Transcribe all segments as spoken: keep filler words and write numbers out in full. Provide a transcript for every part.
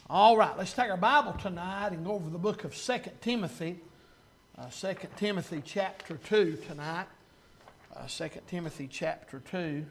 All right, let's take our Bible tonight and go over the book of Second Timothy. Uh, Second Timothy chapter two tonight. Uh, Second Timothy chapter two.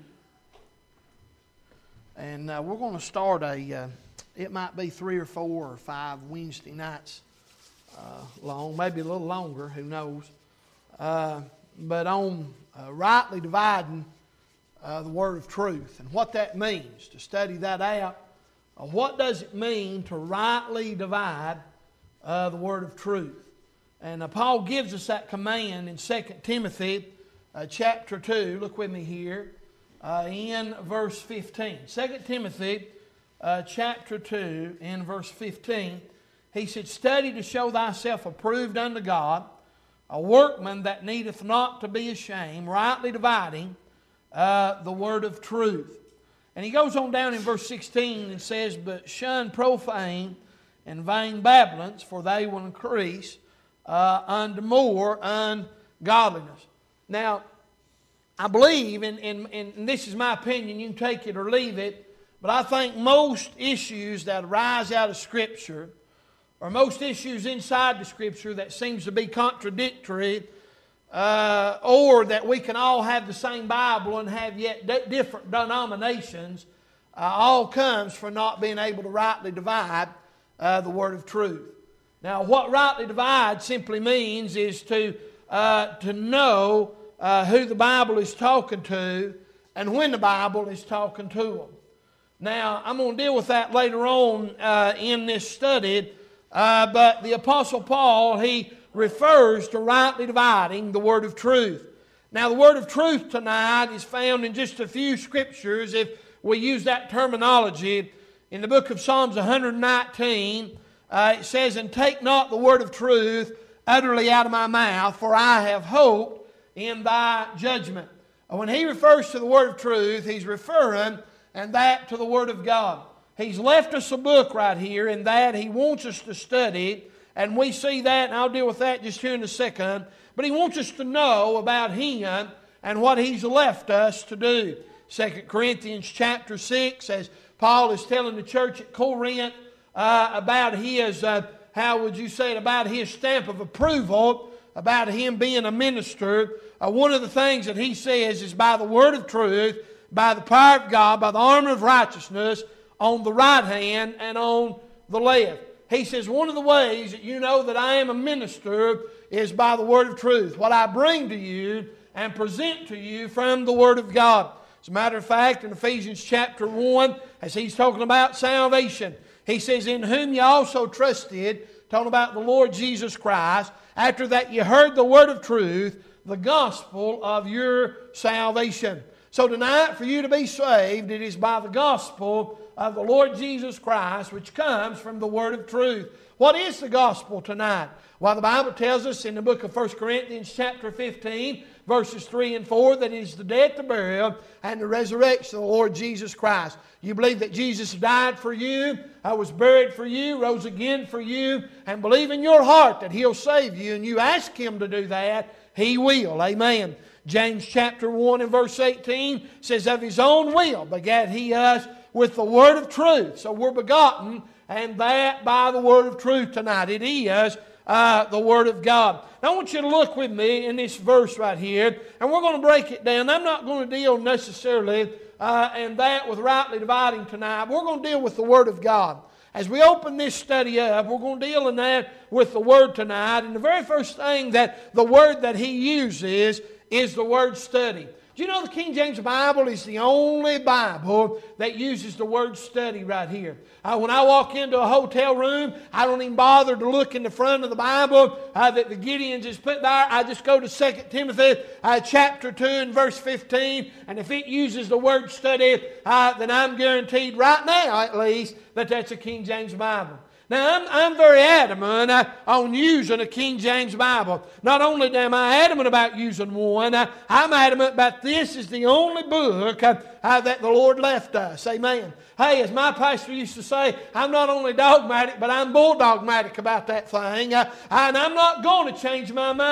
And uh, we're going to start a, uh, it might be three or four or five Wednesday nights uh, long, maybe a little longer, who knows. Uh, but on uh, rightly dividing uh, the word of truth and what that means, to study that out. Uh, what does it mean to rightly divide uh, the word of truth? And uh, Paul gives us that command in Second Timothy uh, chapter two. Look with me here uh, in verse fifteen. Second Timothy uh, chapter two in verse fifteen. He said, "Study to show thyself approved unto God, a workman that needeth not to be ashamed, rightly dividing uh, the word of truth." And he goes on down in verse sixteen and says, "But shun profane and vain babblings, for they will increase uh, unto more ungodliness." Now, I believe, and, and, and this is my opinion, you can take it or leave it, but I think most issues that arise out of Scripture, or most issues inside the Scripture that seems to be contradictory, Uh, or that we can all have the same Bible and have yet d- different denominations, uh, all comes from not being able to rightly divide uh, the word of truth. Now, what rightly divide simply means is to uh, to know uh, who the Bible is talking to and when the Bible is talking to them. Now, I'm going to deal with that later on uh, in this study, uh, but the Apostle Paul, he refers to rightly dividing the word of truth. Now, the word of truth tonight is found in just a few scriptures, if we use that terminology. In the book of Psalms one nineteen, uh, it says, "And take not the word of truth utterly out of my mouth, for I have hoped in thy judgment." When he refers to the word of truth, he's referring, and that to the word of God. He's left us a book right here, and that he wants us to study. And we see that, and I'll deal with that just here in a second. But he wants us to know about Him and what He's left us to do. Second Corinthians chapter six, as Paul is telling the church at Corinth uh, about his, uh, how would you say it, about his stamp of approval, about him being a minister. Uh, one of the things that he says is by the word of truth, by the power of God, by the armor of righteousness, on the right hand and on the left. He says, one of the ways that you know that I am a minister is by the word of truth. What I bring to you and present to you from the word of God. As a matter of fact, in Ephesians chapter one, as he's talking about salvation, he says, "In whom you also trusted," talking about the Lord Jesus Christ, "after that you heard the word of truth, the gospel of your salvation." So tonight, for you to be saved, it is by the gospel of the Lord Jesus Christ, which comes from the word of truth. What is the gospel tonight? Well, the Bible tells us in the book of First Corinthians chapter fifteen, verses three and four, that it is the death, the burial, and the resurrection of the Lord Jesus Christ. You believe that Jesus died for you, I was buried for you, rose again for you, and believe in your heart that He'll save you, and you ask Him to do that, He will. Amen. James chapter one and verse eighteen says, "Of His own will begat He us with the word of truth." So we're begotten, and that by the word of truth tonight. It is uh, the word of God. Now I want you to look with me in this verse right here, and we're going to break it down. I'm not going to deal necessarily uh, and that with rightly dividing tonight. We're going to deal with the word of God. As we open this study up, we're going to deal in that with the word tonight. And the very first thing that the word that he uses is the word study. Do you know the King James Bible is the only Bible that uses the word study right here? Uh, when I walk into a hotel room, I don't even bother to look in the front of the Bible uh, that the Gideons is put there. I just go to Second Timothy uh, chapter two and verse fifteen. And if it uses the word study, uh, then I'm guaranteed right now at least that that's a King James Bible. Now, I'm, I'm very adamant uh, on using a King James Bible. Not only am I adamant about using one, uh, I'm adamant about this is the only book uh, uh, that the Lord left us. Amen. Hey, as my pastor used to say, I'm not only dogmatic, but I'm bulldogmatic about that thing. Uh, and I'm not going to change my mind.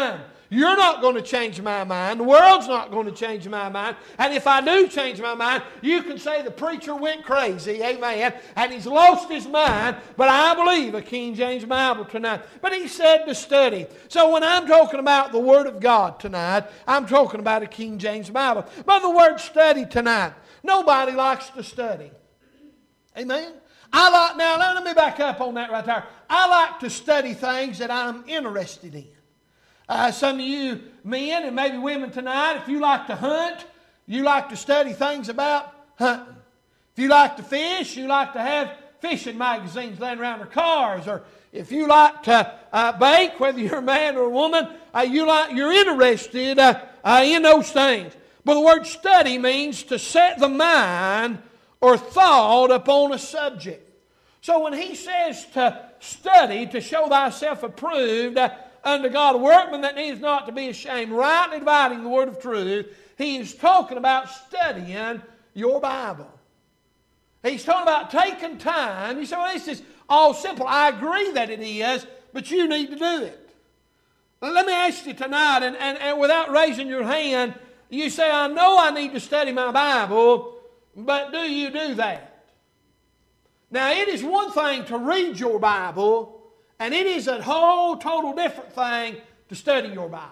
You're not going to change my mind. The world's not going to change my mind. And if I do change my mind, you can say the preacher went crazy, amen, and he's lost his mind. But I believe a King James Bible tonight. But he said to study. So when I'm talking about the Word of God tonight, I'm talking about a King James Bible. But the word study tonight, nobody likes to study. Amen? I like, now let me back up on that right there. I like to study things that I'm interested in. Uh, some of you men and maybe women tonight, if you like to hunt, you like to study things about hunting. If you like to fish, you like to have fishing magazines laying around your cars. Or if you like to uh, bake, whether you're a man or a woman, uh, you like, you're interested uh, uh, in those things. But the word study means to set the mind or thought upon a subject. So when he says to study, to show thyself approved uh, unto God, a workman that needs not to be ashamed, rightly dividing the word of truth, he is talking about studying your Bible. He's talking about taking time. You say, well, this is all simple. I agree that it is, but you need to do it. Now, let me ask you tonight, and, and, and without raising your hand, you say, I know I need to study my Bible, but do you do that? Now, it is one thing to read your Bible, and it is a whole total different thing to study your Bible.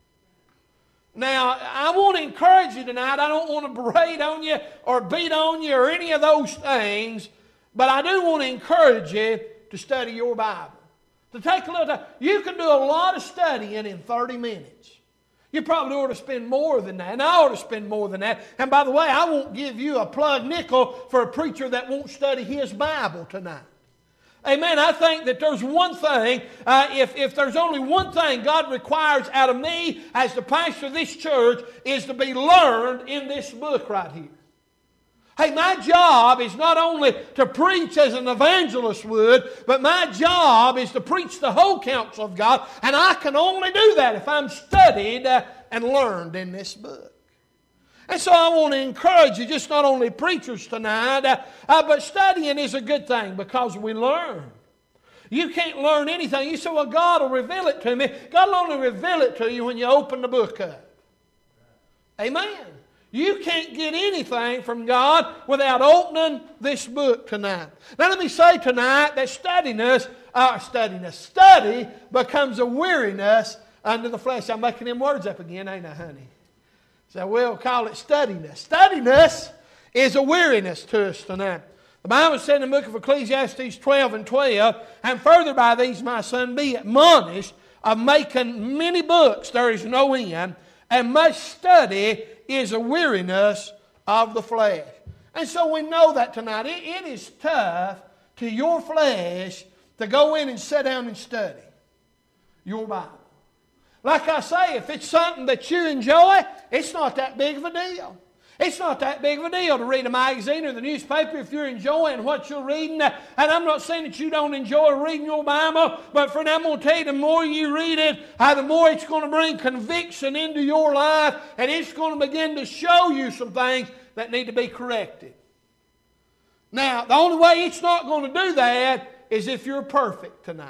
Now, I want to encourage you tonight. I don't want to berate on you or beat on you or any of those things, but I do want to encourage you to study your Bible. To take a little time. You can do a lot of studying in thirty minutes. You probably ought to spend more than that, and I ought to spend more than that. And by the way, I won't give you a plug nickel for a preacher that won't study his Bible tonight. Amen. I think that there's one thing, uh, if, if there's only one thing God requires out of me as the pastor of this church, is to be learned in this book right here. Hey, my job is not only to preach as an evangelist would, but my job is to preach the whole counsel of God, and I can only do that if I'm studied uh, and learned in this book. And so I want to encourage you, just not only preachers tonight, uh, uh, but studying is a good thing because we learn. You can't learn anything. You say, well, God will reveal it to me. God will only reveal it to you when you open the book up. Amen. You can't get anything from God without opening this book tonight. Now let me say tonight that steadiness, uh, steadiness, study becomes a weariness unto the flesh. I'm making them words up again, ain't I, honey? So we'll call it steadiness. Steadiness is a weariness to us tonight. The Bible said in the book of Ecclesiastes twelve and twelve, and further by these, my son, be admonished of making many books, there is no end, and much study is a weariness of the flesh. And so we know that tonight. It, it is tough to your flesh to go in and sit down and study your Bible. Like I say, if it's something that you enjoy, it's not that big of a deal. It's not that big of a deal to read a magazine or the newspaper if you're enjoying what you're reading. And I'm not saying that you don't enjoy reading your Bible, but friend, I'm going to tell you, the more you read it, uh, the more it's going to bring conviction into your life, and it's going to begin to show you some things that need to be corrected. Now, the only way it's not going to do that is if you're perfect tonight.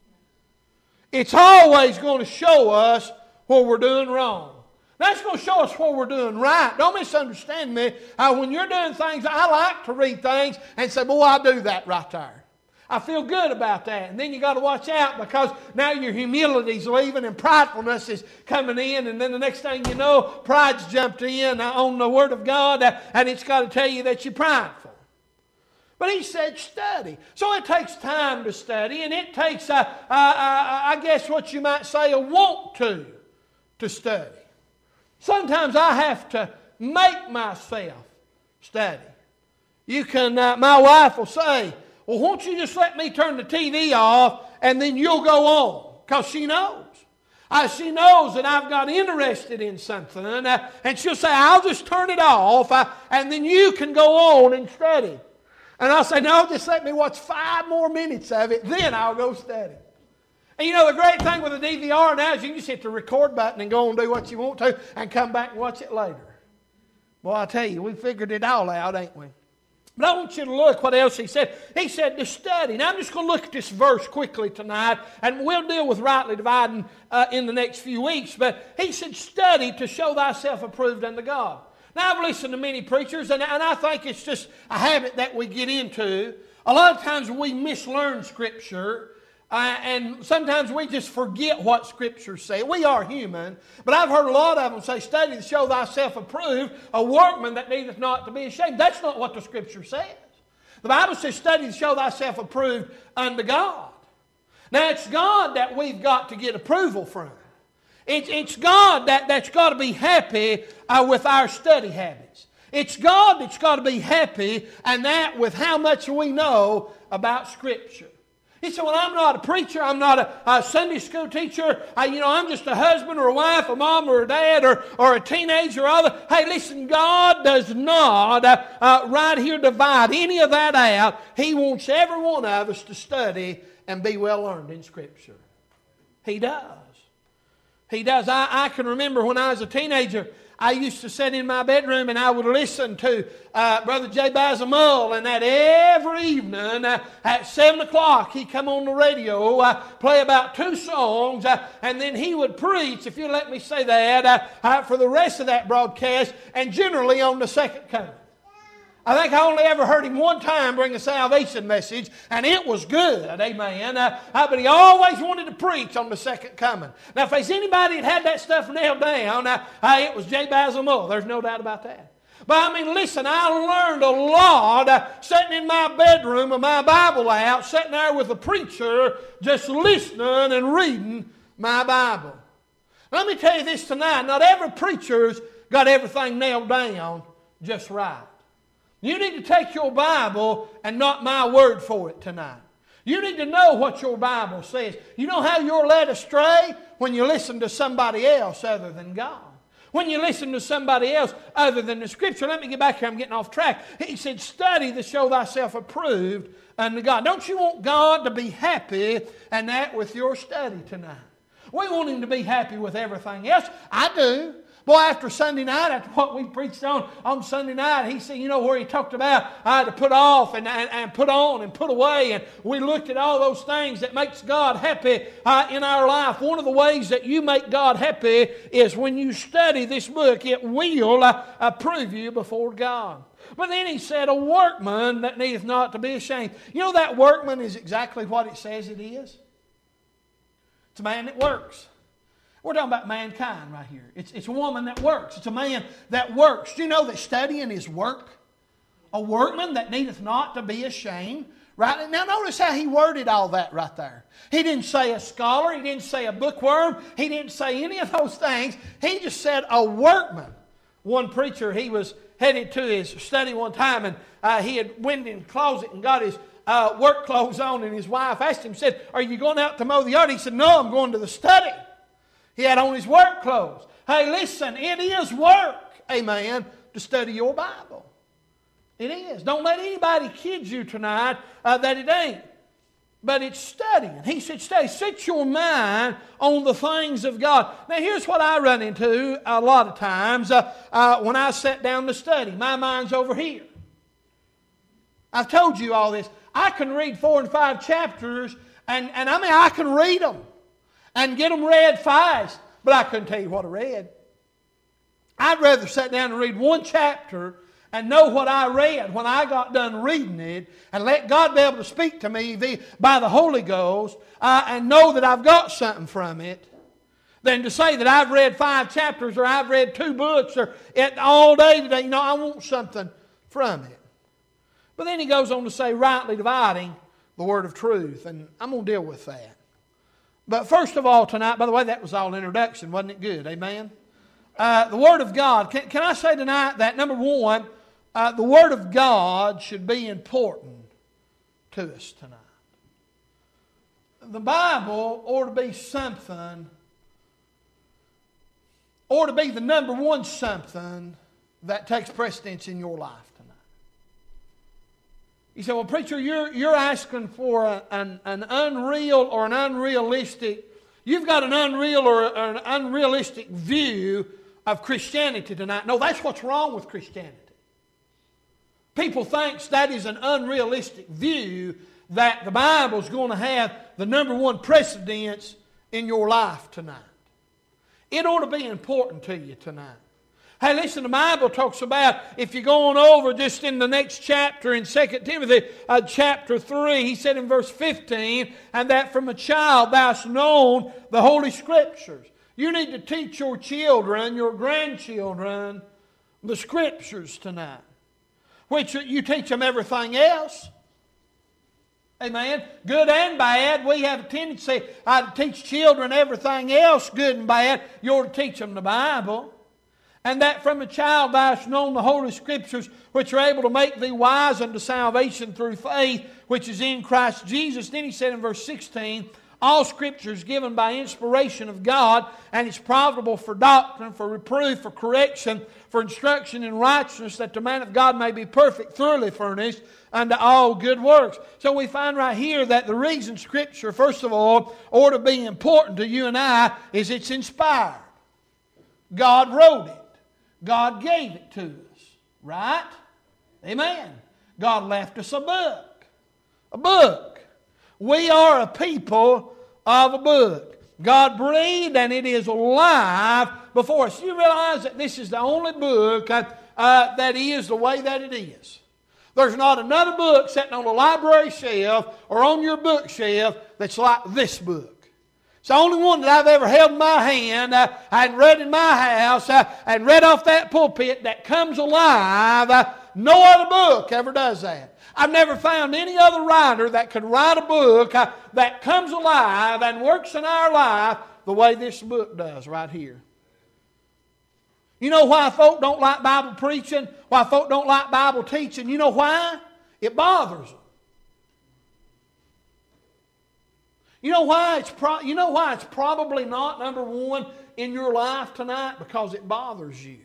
It's always going to show us what we're doing wrong. That's going to show us what we're doing right. Don't misunderstand me. Uh, when you're doing things, I like to read things and say, boy, I do that right there. I feel good about that. And then you got to watch out because now your humility's leaving and pridefulness is coming in. And then the next thing you know, pride's jumped in on the Word of God, uh, and it's got to tell you that you're prideful. But he said study. So it takes time to study, and it takes, uh, uh, uh, I guess what you might say, a want to, to study. Sometimes I have to make myself study. You can, uh, my wife will say, well, won't you just let me turn the T V off and then you'll go on? Because she knows. Uh, she knows that I've got interested in something, uh, and she'll say, I'll just turn it off, uh, and then you can go on and study. And I'll say, no, just let me watch five more minutes of it, then I'll go study. And you know, the great thing with a D V R now is you can just hit the record button and go and do what you want to and come back and watch it later. Well, I'll tell you, we figured it all out, ain't we? But I want you to look what else he said. He said to study. Now I'm just going to look at this verse quickly tonight, and we'll deal with rightly dividing uh, in the next few weeks. But he said, study to show thyself approved unto God. Now I've listened to many preachers, and, and I think it's just a habit that we get into. A lot of times we mislearn Scripture. Uh, and sometimes we just forget what Scripture says. We are human, but I've heard a lot of them say, study to show thyself approved, a workman that needeth not to be ashamed. That's not what the Scripture says. The Bible says, study to show thyself approved unto God. Now, it's God that we've got to get approval from. It's, it's God that, that's got to be happy uh, with our study habits. It's God that's got to be happy, and that with how much we know about Scripture. He said, well, I'm not a preacher. I'm not a, a Sunday school teacher. I, you know, I'm just a husband or a wife, a mom or a dad or, or a teenager or other. Hey, listen, God does not uh, uh, right here divide any of that out. He wants every one of us to study and be well learned in Scripture. He does. He does. I, I can remember when I was a teenager, I used to sit in my bedroom and I would listen to uh, Brother J. Basil Mull, and that every evening uh, at seven o'clock he'd come on the radio, uh, play about two songs, uh, and then he would preach, if you let me say that, uh, uh, for the rest of that broadcast, and generally on the second coming. I think I only ever heard him one time bring a salvation message, and it was good, amen. Uh, uh, but he always wanted to preach on the second coming. Now, if there's anybody that had that stuff nailed down, uh, uh, it was J. Basil Mull. There's no doubt about that. But I mean, listen, I learned a lot uh, sitting in my bedroom with my Bible out, sitting there with a preacher, just listening and reading my Bible. Let me tell you this tonight, not every preacher's got everything nailed down just right. You need to take your Bible and not my word for it tonight. You need to know what your Bible says. You know how you're led astray? When you listen to somebody else other than God. When you listen to somebody else other than the Scripture. Let me get back here. I'm getting off track. He said, study to show thyself approved unto God. Don't you want God to be happy and that with your study tonight? We want Him to be happy with everything else. I do. Boy, after Sunday night, after what we preached on on Sunday night, he said, you know, where he talked about uh, to put off and, and, and put on and put away. And we looked at all those things that makes God happy uh, in our life. One of the ways that you make God happy is when you study this book. It will uh, approve you before God. But then he said, a workman that needeth not to be ashamed. You know, that workman is exactly what it says it is. It's a man that works. We're talking about mankind right here. It's, it's a woman that works. It's a man that works. Do you know that studying is work? A workman that needeth not to be ashamed. Right? Now notice how he worded all that right there. He didn't say a scholar. He didn't say a bookworm. He didn't say any of those things. He just said a workman. One preacher, he was headed to his study one time, and uh, he had went in the closet and got his uh, work clothes on, and his wife asked him, said, are you going out to mow the yard? He said, no, I'm going to the study. He had on his work clothes. Hey, listen, it is work, amen, to study your Bible. It is. Don't let anybody kid you tonight uh, that it ain't. But it's studying. He said, study. Set your mind on the things of God. Now, here's what I run into a lot of times uh, uh, when I sit down to study. My mind's over here. I've told you all this. I can read four and five chapters, and, and I mean, I can read them and get them read fast, but I couldn't tell you what I read. I'd rather sit down and read one chapter and know what I read when I got done reading it, and let God be able to speak to me by the Holy Ghost uh, and know that I've got something from it, than to say that I've read five chapters or I've read two books or it all day today. You know, I want something from it. But then he goes on to say, rightly dividing the word of truth, and I'm going to deal with that. But first of all tonight, by the way, that was all introduction. Wasn't it good? Amen? Uh, the Word of God. Can, can I say tonight that, number one, uh, the Word of God should be important to us tonight. The Bible ought to be something, ought to be the number one something that takes precedence in your life tonight. You say, well, preacher, you're, you're asking for a, an, an unreal or an unrealistic, you've got an unreal or, a, or an unrealistic view of Christianity tonight. No, that's what's wrong with Christianity. People think that is an unrealistic view that the Bible's going to have the number one precedence in your life tonight. It ought to be important to you tonight. Hey, listen, the Bible talks about, if you go on over just in the next chapter in Second Timothy uh, chapter three, he said in verse fifteen, and that from a child thou hast known the Holy Scriptures. You need to teach your children, your grandchildren, the Scriptures tonight. Which you teach them everything else. Amen. Good and bad. We have a tendency uh, to teach children everything else, good and bad. You ought to teach them the Bible. And that from a child thou hast known the Holy Scriptures, which are able to make thee wise unto salvation through faith, which is in Christ Jesus. Then he said in verse sixteen, all Scripture is given by inspiration of God, and is profitable for doctrine, for reproof, for correction, for instruction in righteousness, that the man of God may be perfect, thoroughly furnished unto all good works. So we find right here that the reason Scripture, first of all, ought to be important to you and I, is it's inspired. God wrote it. God gave it to us. Right? Amen. God left us a book. A book. We are a people of a book. God breathed and it is alive before us. You realize that this is the only book uh, uh, that is the way that it is. There's not another book sitting on a library shelf or on your bookshelf that's like this book. It's the only one that I've ever held in my hand uh, and read in my house uh, and read off that pulpit that comes alive. Uh, no other book ever does that. I've never found any other writer that could write a book uh, that comes alive and works in our life the way this book does right here. You know why folk don't like Bible preaching? Why folk don't like Bible teaching? You know why? It bothers them. You know why it's pro- you know why it's probably not number one in your life tonight? Because it bothers you.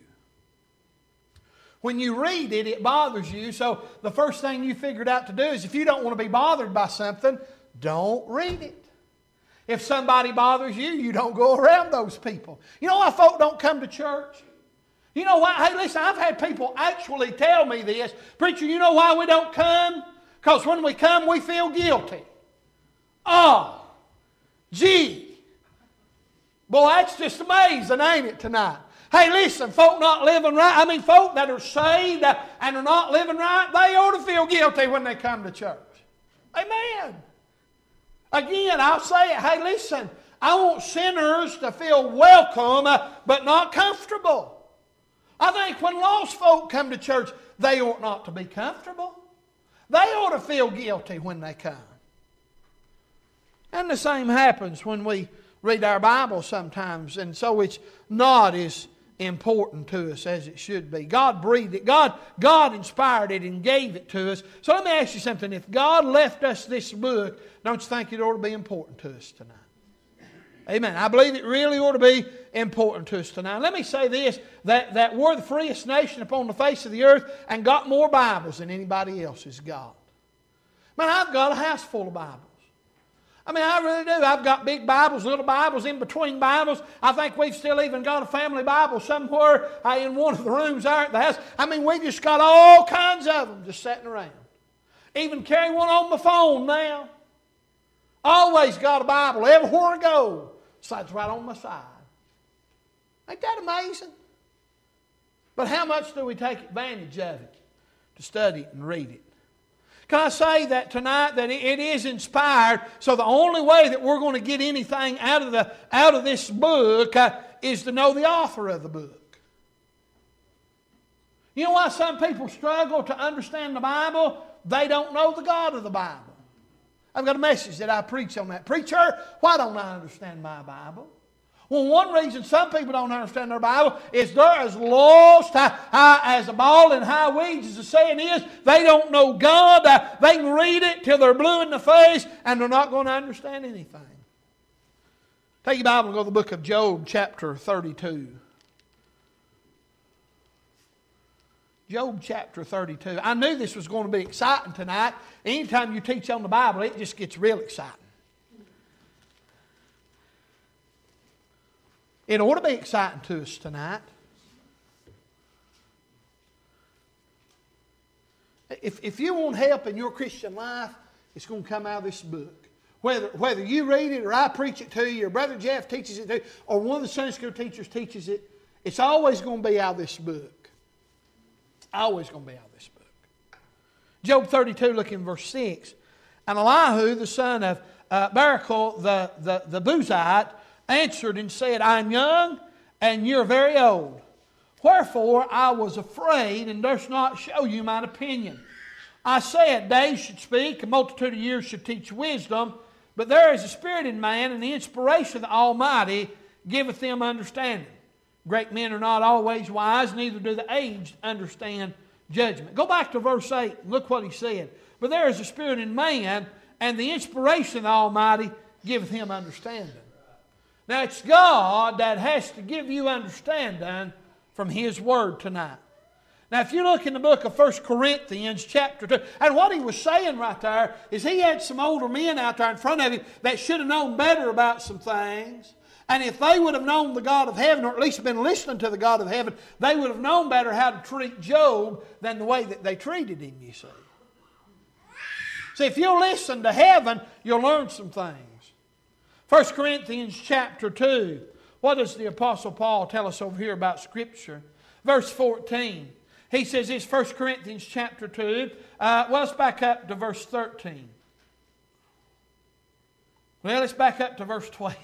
When you read it, it bothers you. So the first thing you figured out to do is, if you don't want to be bothered by something, don't read it. If somebody bothers you, you don't go around those people. You know why folk don't come to church? You know why? Hey, listen, I've had people actually tell me this. Preacher, you know why we don't come? Because when we come, we feel guilty. Oh. Gee, boy, that's just amazing, ain't it, tonight? Hey, listen, folk not living right, I mean, folk that are saved and are not living right, they ought to feel guilty when they come to church. Amen. Again, I'll say it, hey, listen, I want sinners to feel welcome, uh, but not comfortable. I think when lost folk come to church, they ought not to be comfortable. They ought to feel guilty when they come. And the same happens when we read our Bible sometimes, and so it's not as important to us as it should be. God breathed it. God, God inspired it and gave it to us. So let me ask you something. If God left us this book, don't you think it ought to be important to us tonight? Amen. I believe it really ought to be important to us tonight. Let me say this, that, that we're the freest nation upon the face of the earth and got more Bibles than anybody else has got. Man, I've got a house full of Bibles. I mean, I really do. I've got big Bibles, little Bibles, in between Bibles. I think we've still even got a family Bible somewhere uh, in one of the rooms there at the house. I mean, we just got all kinds of them just sitting around. Even carry one on my phone now. Always got a Bible everywhere I go. So it's right on my side. Ain't that amazing? But how much do we take advantage of it to study it and read it? Can I say that tonight that it is inspired, so the only way that we're going to get anything out of the out of this book uh, is to know the author of the book. You know why some people struggle to understand the Bible? They don't know the God of the Bible. I've got a message that I preach on that. Preacher, why don't I understand my Bible? Well, one reason some people don't understand their Bible is they're as lost uh, uh, as a ball in high weeds, as the saying is. They don't know God. Uh, they can read it till they're blue in the face, and they're not going to understand anything. Take your Bible and go to the book of Job, chapter thirty-two. Job chapter thirty-two. I knew this was going to be exciting tonight. Anytime you teach on the Bible, it just gets real exciting. It ought to be exciting to us tonight. If, if you want help in your Christian life, it's going to come out of this book. Whether, whether you read it or I preach it to you or Brother Jeff teaches it to you or one of the Sunday school teachers teaches it, it's always going to be out of this book. Always going to be out of this book. Job thirty-two, look in verse six. And Elihu, the son of uh, Barachel, the, the, the Buzite, answered and said, I am young and you're very old. Wherefore I was afraid and durst not show you mine opinion. I said, days should speak, a multitude of years should teach wisdom. But there is a spirit in man, and the inspiration of the Almighty giveth them understanding. Great men are not always wise, neither do the aged understand judgment. Go back to verse eight and look what he said. But there is a spirit in man, and the inspiration of the Almighty giveth him understanding. Now it's God that has to give you understanding from His Word tonight. Now, if you look in the book of First Corinthians chapter two, and what he was saying right there is he had some older men out there in front of him that should have known better about some things. And if they would have known the God of heaven, or at least been listening to the God of heaven, they would have known better how to treat Job than the way that they treated him, you see. See, if you'll listen to heaven, you'll learn some things. First Corinthians chapter two. What does the Apostle Paul tell us over here about Scripture? Verse fourteen. He says this, First Corinthians chapter two. Uh, well, let's back up to verse thirteen. Well, let's back up to verse twelve.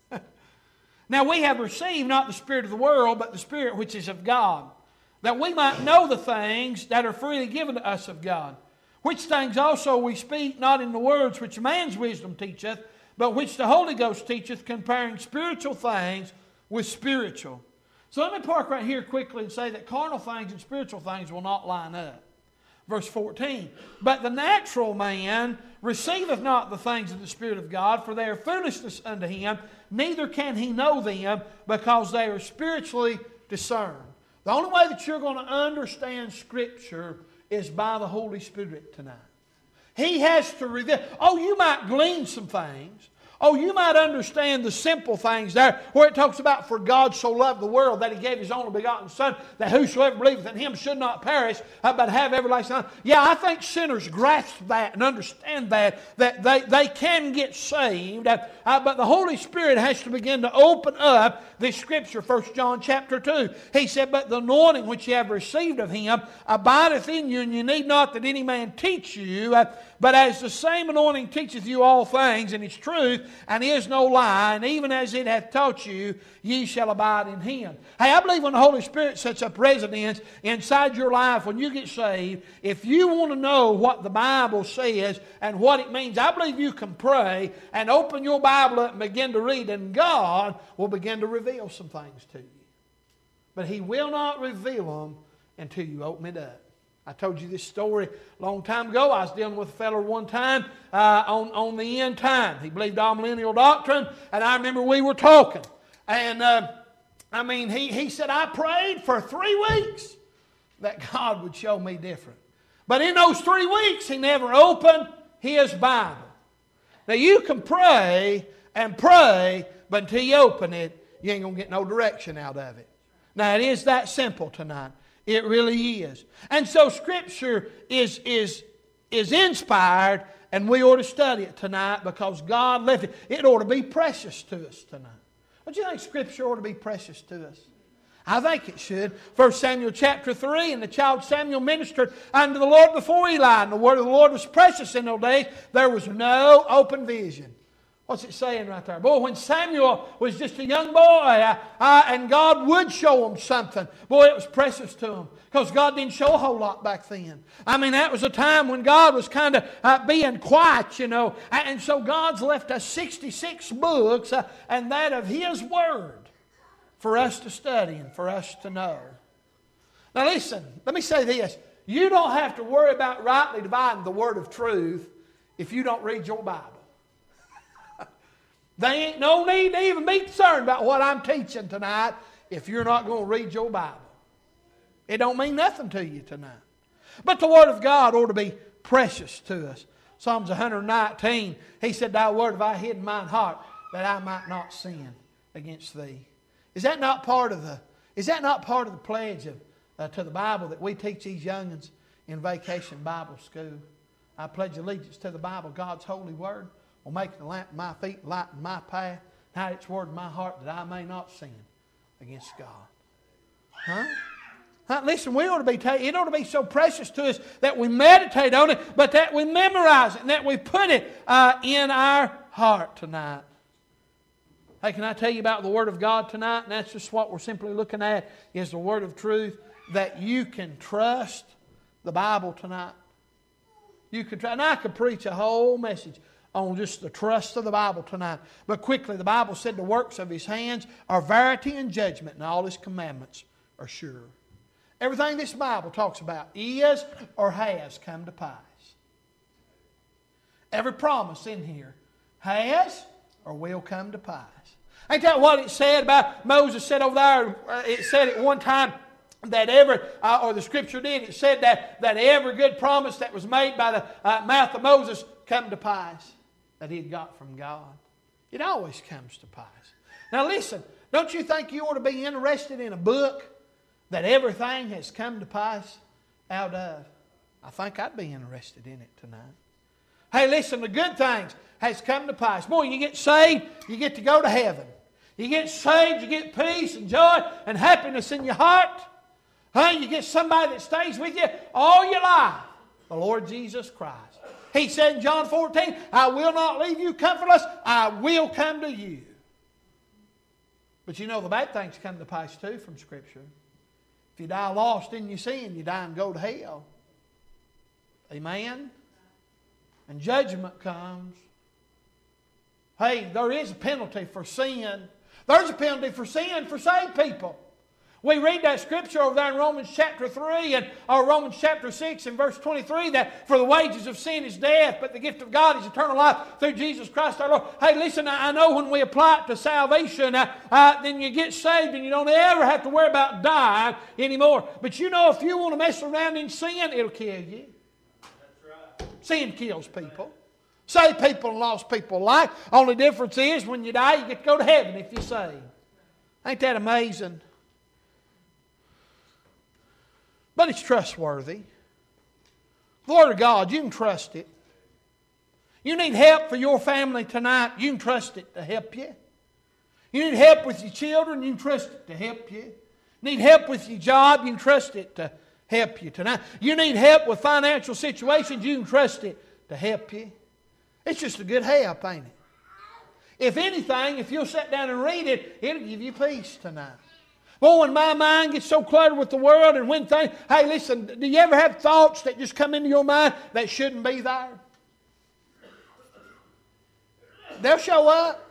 Now we have received not the spirit of the world, but the Spirit which is of God, that we might know the things that are freely given to us of God. Which things also we speak, not in the words which man's wisdom teacheth, but which the Holy Ghost teacheth, comparing spiritual things with spiritual. So let me park right here quickly and say that carnal things and spiritual things will not line up. Verse fourteen, but the natural man receiveth not the things of the Spirit of God, for they are foolishness unto him, neither can he know them, because they are spiritually discerned. The only way that you're going to understand Scripture is by the Holy Spirit tonight. He has to reveal. Oh, you might glean some things. Oh, you might understand the simple things there, where it talks about, for God so loved the world that He gave His only begotten Son, that whosoever believeth in Him should not perish, but have everlasting life. Yeah, I think sinners grasp that and understand that, that they, they can get saved. Uh, but the Holy Spirit has to begin to open up this Scripture. First John chapter two. He said, but the anointing which ye have received of Him abideth in you, and you need not that any man teach you. Uh, But as the same anointing teacheth you all things, and is truth, and is no lie, and even as it hath taught you, ye shall abide in Him. Hey, I believe when the Holy Spirit sets up residence inside your life when you get saved, if you want to know what the Bible says and what it means, I believe you can pray and open your Bible up and begin to read, and God will begin to reveal some things to you. But He will not reveal them until you open it up. I told you this story a long time ago. I was dealing with a fellow one time uh, on, on the end time. He believed all millennial doctrine, and I remember we were talking. And, uh, I mean, he, he said, I prayed for three weeks that God would show me different. But in those three weeks, he never opened his Bible. Now, you can pray and pray, but until you open it, you ain't going to get no direction out of it. Now, it is that simple tonight. It really is. And so Scripture is, is, is inspired, and we ought to study it tonight because God left it. It ought to be precious to us tonight. Don't you think Scripture ought to be precious to us? I think it should. First Samuel chapter three, and the child Samuel ministered unto the Lord before Eli, and the word of the Lord was precious in those days. There was no open vision. What's it saying right there? Boy, when Samuel was just a young boy uh, uh, and God would show him something, boy, it was precious to him because God didn't show a whole lot back then. I mean, that was a time when God was kind of uh, being quiet, you know. And so God's left us sixty-six books uh, and that of His Word for us to study and for us to know. Now listen, let me say this. You don't have to worry about rightly dividing the Word of truth if you don't read your Bible. There ain't no need to even be concerned about what I'm teaching tonight if you're not going to read your Bible. It don't mean nothing to you tonight. But the Word of God ought to be precious to us. Psalms one nineteen, he said, Thy word have I hid in mine heart, that I might not sin against Thee. Is that not part of the, is that not part of the pledge of, uh, to the Bible that we teach these young'uns? in Vacation Bible School. I pledge allegiance to the Bible, God's holy word, will make the lamp of my feet, light in my path, hide its word in my heart that I may not sin against God. Huh? Huh? Listen, we ought to be ta- it ought to be so precious to us that we meditate on it, but that we memorize it and that we put it uh, in our heart tonight. Hey, can I tell you about the Word of God tonight? And that's just what we're simply looking at, is the Word of truth, that you can trust the Bible tonight. You could try, and I could preach a whole message on just the trust of the Bible tonight. But quickly, the Bible said the works of His hands are verity and judgment, and all His commandments are sure. Everything this Bible talks about is or has come to pass. Every promise in here has or will come to pass. Ain't that what it said about Moses said over there? It said at one time that every, uh, or the Scripture did, it said that, that every good promise that was made by the uh, mouth of Moses come to pass, that he had got from God. It always comes to pass. Now listen, don't you think you ought to be interested in a book that everything has come to pass out of? I think I'd be interested in it tonight. Hey, listen, the good things has come to pass. Boy, you get saved, you get to go to heaven. You get saved, you get peace and joy and happiness in your heart. Hey, you get somebody that stays with you all your life. The Lord Jesus Christ. He said in John fourteen, I will not leave you comfortless. I will come to you. But you know the bad things come to pass too from Scripture. If you die lost in your sin, you die and go to hell. Amen? And judgment comes. Hey, there is a penalty for sin. There's a penalty for sin for saved people. We read that Scripture over there in Romans chapter three and or Romans chapter six and verse twenty-three, that for the wages of sin is death, but the gift of God is eternal life through Jesus Christ our Lord. Hey, listen, I know when we apply it to salvation, uh, uh, then you get saved and you don't ever have to worry about dying anymore. But you know, if you want to mess around in sin, it'll kill you. That's right. Sin kills people. Saved people and lost people alike. Only difference is when you die, you get to go to heaven if you're saved. Ain't that amazing? But it's trustworthy. The Word of God, you can trust it. You need help for your family tonight, you can trust it to help you. You need help with your children, you can trust it to help you. You need help with your job, you can trust it to help you tonight. You need help with financial situations, you can trust it to help you. It's just a good help, ain't it? If anything, if you'll sit down and read it, it'll give you peace tonight. Well, when my mind gets so cluttered with the world and when things... Hey, listen, do you ever have thoughts that just come into your mind that shouldn't be there? They'll show up.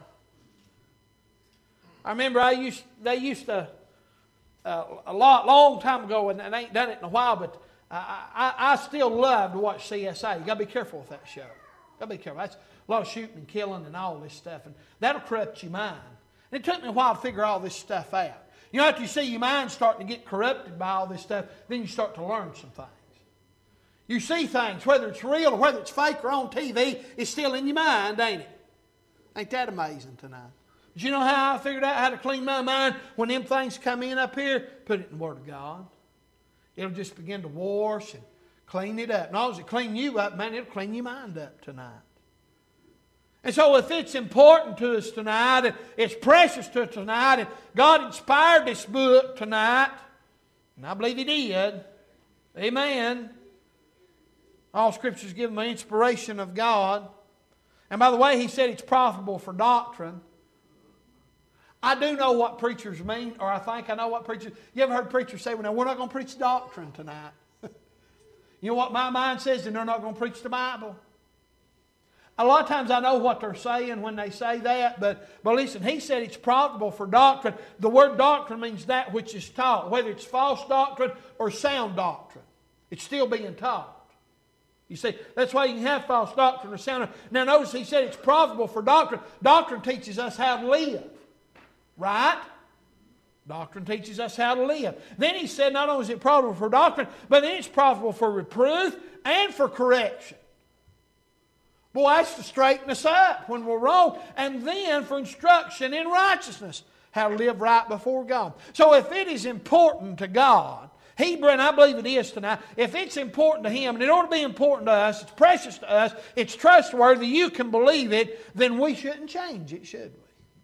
I remember I used, they used to, uh, a lot, long time ago, and I ain't done it in a while, but I, I, I still love to watch C S A. You got to be careful with that show. Got to be careful. That's a lot of shooting and killing and all this stuff, and that'll corrupt your mind. And it took me a while to figure all this stuff out. You know, after you see your mind starting to get corrupted by all this stuff, then you start to learn some things. You see things, whether it's real or whether it's fake or on T V, it's still in your mind, ain't it? Ain't that amazing tonight? But you know how I figured out how to clean my mind when them things come in up here? Put it in the Word of God. It'll just begin to wash and clean it up. Not only does it clean you up, man, it'll clean your mind up tonight. And so if it's important to us tonight, and it's precious to us tonight, and God inspired this book tonight, and I believe He did, amen. All Scripture is given by inspiration of God. And by the way, He said it's profitable for doctrine. I do know what preachers mean, or I think I know what preachers... You ever heard preachers say, well, now, we're not going to preach doctrine tonight. You know what my mind says? Then they're not going to preach the Bible. A lot of times I know what they're saying when they say that, but, but listen, He said it's profitable for doctrine. The word doctrine means that which is taught, whether it's false doctrine or sound doctrine. It's still being taught. You see, that's why you can have false doctrine or sound doctrine. Now notice He said it's profitable for doctrine. Doctrine teaches us how to live. Right? Doctrine teaches us how to live. Then He said not only is it profitable for doctrine, but then it's profitable for reproof and for correction. Boy, that's to straighten us up when we're wrong. And then for instruction in righteousness, how to live right before God. So if it is important to God Hebrew, and I believe it is tonight, if it's important to Him, and it ought to be important to us, it's precious to us, it's trustworthy, you can believe it, then we shouldn't change it, should we?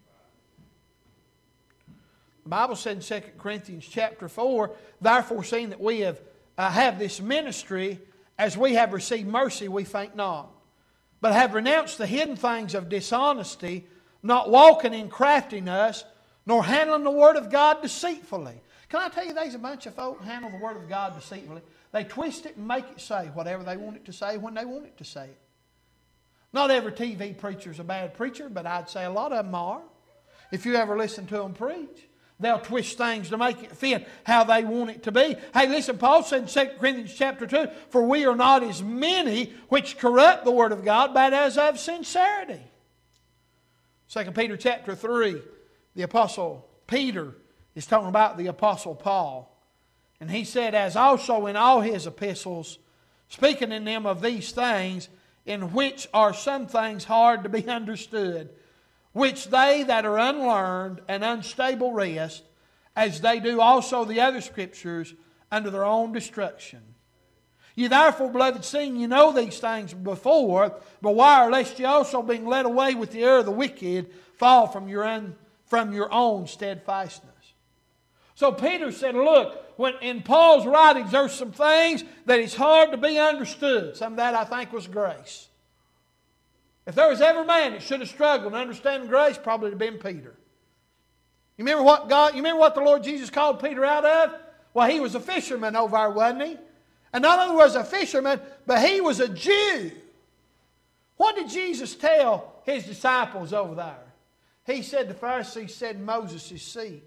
The Bible said in Second Corinthians chapter four, therefore seeing that we have, uh, have this ministry, as we have received mercy, we faint not, but have renounced the hidden things of dishonesty, not walking in craftiness, nor handling the Word of God deceitfully. Can I tell you, there's a bunch of folk who handle the Word of God deceitfully. They twist it and make it say whatever they want it to say when they want it to say it. Not every T V preacher's a bad preacher, but I'd say a lot of them are. If you ever listen to them preach, they'll twist things to make it fit how they want it to be. Hey, listen, Paul said in Second Corinthians chapter two, for we are not as many which corrupt the Word of God, but as of sincerity. Second Peter chapter three, the Apostle Peter is talking about the Apostle Paul. And he said, as also in all his epistles, speaking in them of these things, in which are some things hard to be understood, which they that are unlearned and unstable rest, as they do also the other Scriptures, unto their own destruction. Ye therefore, beloved, seeing you know these things before, beware lest ye also, being led away with the error of the wicked, fall from your, un, from your own steadfastness. So Peter said, look, when in Paul's writings there's some things that it's hard to be understood. Some of that I think was grace. If there was ever a man that should have struggled in understanding grace, probably it would have been Peter. You remember what God, you remember what the Lord Jesus called Peter out of? Well, he was a fisherman over there, wasn't he? And not only was he a fisherman, but he was a Jew. What did Jesus tell his disciples over there? He said the Pharisees said Moses' seat.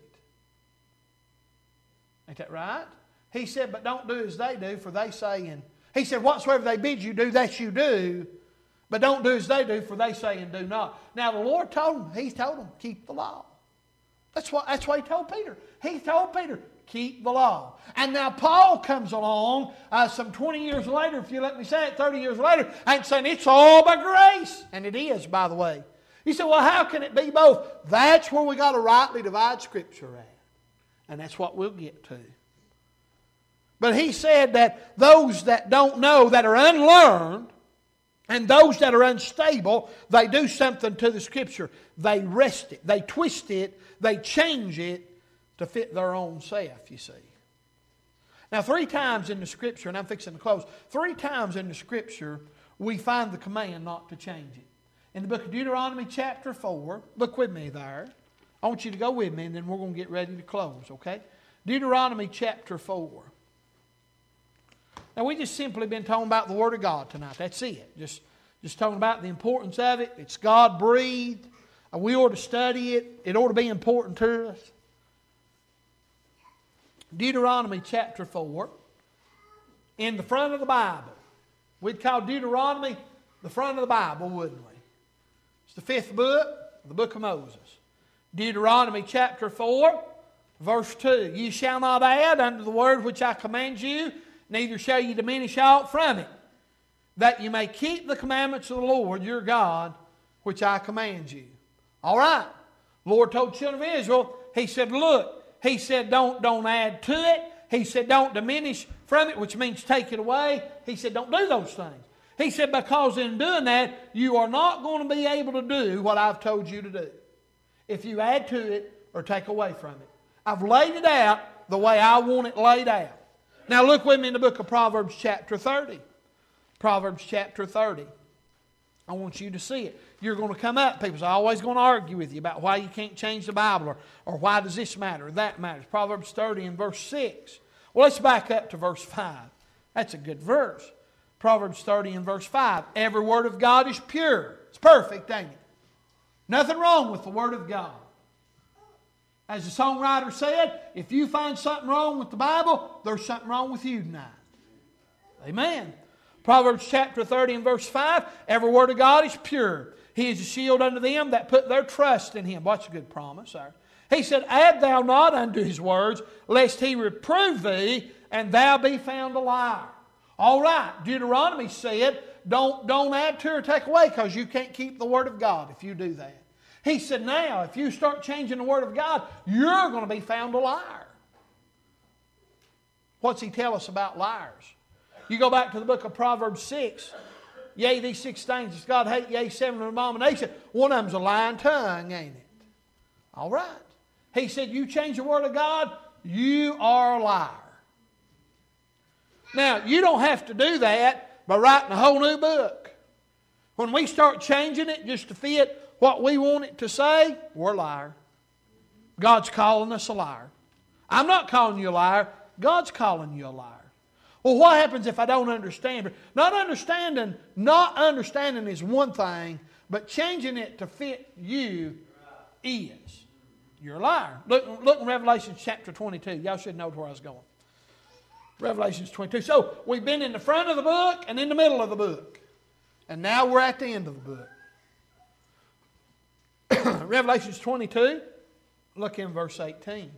Ain't that right? He said, but don't do as they do, for they say, and he said, whatsoever they bid you do, that you do, but don't do as they do, for they say and do not. Now the Lord told them, He told them, keep the law. That's what, that's what He told Peter. He told Peter, keep the law. And now Paul comes along uh, some twenty years later, if you let me say it, thirty years later, and saying it's all by grace. And it is, by the way. You say, well, how can it be both? That's where we got to rightly divide Scripture at. And that's what we'll get to. But he said that those that don't know, that are unlearned, and those that are unstable, they do something to the Scripture. They wrest it, they twist it, they change it to fit their own self, you see. Now, three times in the Scripture, and I'm fixing to close, three times in the Scripture, we find the command not to change it. In the book of Deuteronomy chapter four, look with me there. I want you to go with me, and then we're going to get ready to close, okay? Deuteronomy chapter four. Now, we just simply been talking about the Word of God tonight. That's it. Just, just talking about the importance of it. It's God-breathed. We ought to study it. It ought to be important to us. Deuteronomy chapter four. In the front of the Bible. We'd call Deuteronomy the front of the Bible, wouldn't we? It's the fifth book, the book of Moses. Deuteronomy chapter four, verse two. You shall not add unto the word which I command you, neither shall you diminish aught from it, that you may keep the commandments of the Lord your God, which I command you. All right. The Lord told the children of Israel, He said, look, He said, don't, don't add to it. He said, don't diminish from it, which means take it away. He said, don't do those things. He said, because in doing that, you are not going to be able to do what I've told you to do, if you add to it or take away from it. I've laid it out the way I want it laid out. Now look with me in the book of Proverbs chapter thirty. Proverbs chapter thirty. I want you to see it. You're going to come up. People's always going to argue with you about why you can't change the Bible, or, or why does this matter or that matters. Proverbs thirty and verse six. Well, let's back up to verse five. That's a good verse. Proverbs thirty and verse five. Every word of God is pure. It's perfect, ain't it? Nothing wrong with the Word of God. As the songwriter said, if you find something wrong with the Bible, there's something wrong with you tonight. Amen. Proverbs chapter thirty and verse five. Every word of God is pure. He is a shield unto them that put their trust in Him. What's a good promise there? He said, add thou not unto His words, lest He reprove thee, and thou be found a liar. All right, Deuteronomy said, don't, don't add to or take away, because you can't keep the Word of God if you do that. He said, now, if you start changing the Word of God, you're going to be found a liar. What's He tell us about liars? You go back to the book of Proverbs six. Yea, these six things does God hate, yea, seven are abomination. One of them's a lying tongue, ain't it? All right. He said, you change the word of God, you are a liar. Now, you don't have to do that by writing a whole new book. When we start changing it just to fit what we want it to say, we're a liar. God's calling us a liar. I'm not calling you a liar. God's calling you a liar. Well, what happens if I don't understand? Not understanding, not understanding is one thing, but changing it to fit you is. You're a liar. Look, look in Revelation chapter twenty-two. Y'all should know where I was going. Revelation twenty-two. So, we've been in the front of the book and in the middle of the book. And now we're at the end of the book. Revelation twenty-two. Look in verse eighteen.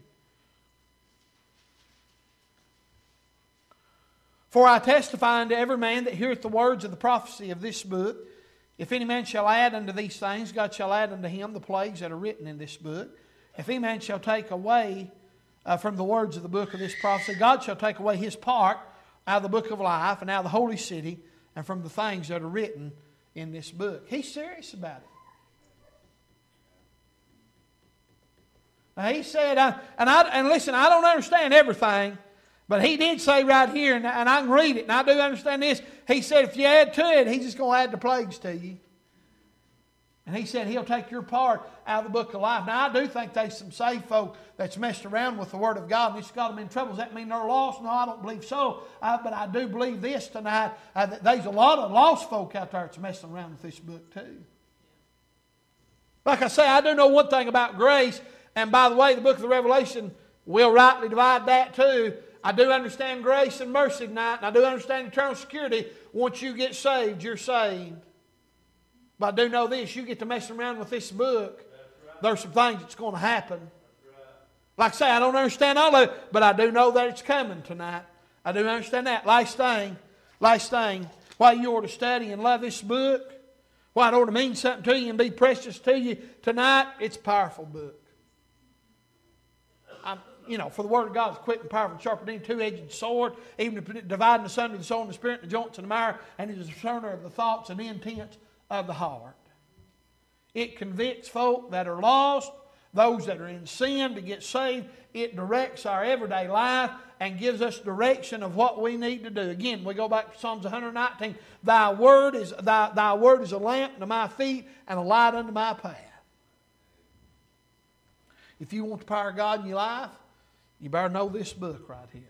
For I testify unto every man that heareth the words of the prophecy of this book, if any man shall add unto these things, God shall add unto him the plagues that are written in this book. If any man shall take away uh, from the words of the book of this prophecy, God shall take away his part out of the book of life and out of the holy city and from the things that are written in this book. He's serious about it. Now he said, uh, and, I, and listen, I don't understand everything, but he did say right here, and, and I can read it, and I do understand this. He said, if you add to it, he's just going to add the plagues to you. And he said he'll take your part out of the book of life. Now, I do think there's some saved folk that's messed around with the Word of God and it's got them in trouble. Does that mean they're lost? No, I don't believe so. Uh, but I do believe this tonight. Uh, that there's a lot of lost folk out there that's messing around with this book too. Like I say, I do know one thing about grace. And by the way, the book of the Revelation will rightly divide that too. I do understand grace and mercy tonight. And I do understand eternal security. Once you get saved, you're saved. But I do know this, you get to mess around with this book, right. There's some things that's going to happen. Right. Like I say, I don't understand all of it, but I do know that it's coming tonight. I do understand that. Last thing, last thing, why you ought to study and love this book, why it ought to mean something to you and be precious to you tonight, it's a powerful book. I'm, you know, for the Word of God is quick and powerful, sharper than any two-edged sword, even dividing the asunder the soul and the spirit, and the joints and the marrow, and is a discerner of the thoughts and the intents of the heart. It convicts folk that are lost, those that are in sin to get saved. It directs our everyday life and gives us direction of what we need to do. Again, we go back to Psalms one nineteen. Thy word is thy, thy word is a lamp to my feet and a light unto my path. If you want the power of God in your life, you better know this book right here.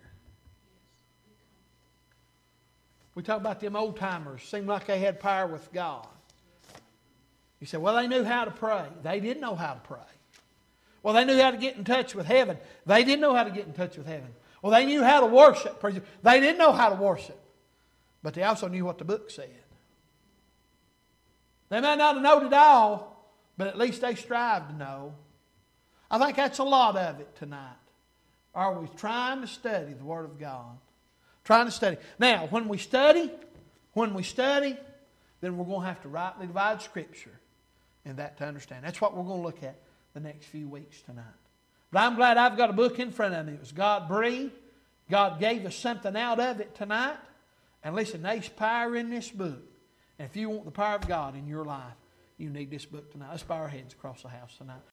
We talk about them old timers. Seemed like they had power with God. You say, well, they knew how to pray. They didn't know how to pray. Well, they knew how to get in touch with heaven. They didn't know how to get in touch with heaven. Well, they knew how to worship. They didn't know how to worship. But they also knew what the book said. They might not have known it all, but at least they strived to know. I think that's a lot of it tonight. Are we trying to study the Word of God? Trying to study. Now, when we study, when we study, then we're going to have to rightly divide Scripture and that to understand. That's what we're going to look at the next few weeks tonight. But I'm glad I've got a book in front of me. It was God breathed. God gave us something out of it tonight. And listen, there's power in this book. And if you want the power of God in your life, you need this book tonight. Let's bow our heads across the house tonight.